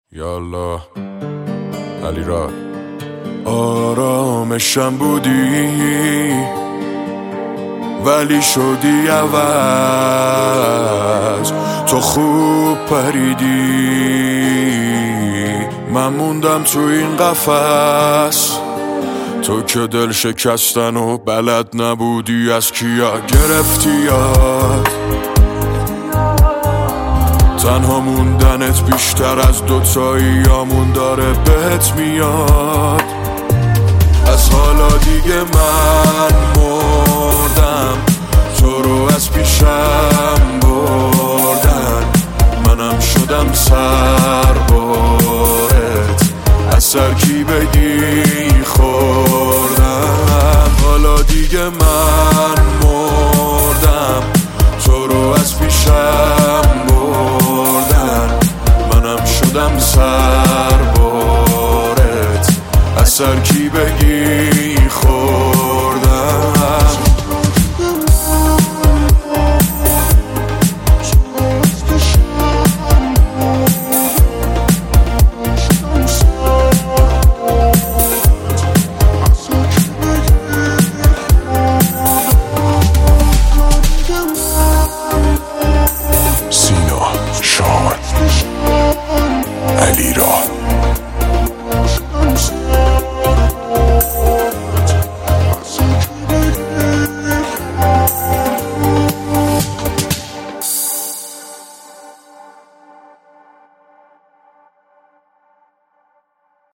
یالا علی را آرامشم بودی ولی شدی عوض. تو خوب پریدی من موندم تو این قفس. تو که دل شکستن و بلد نبودی از کیا گرفتی یاد. تنها موندنت بیشتر از دوتاییامون داره بهت میاد. از حالا دیگه من مردم تو رو از پیشم بردن. منم شدم سربارت از سرکی بگی خوردم. حالا دیگه من مردم تو رو از پیشم بردن. منم شدم سربارت از سرکی بگی خود.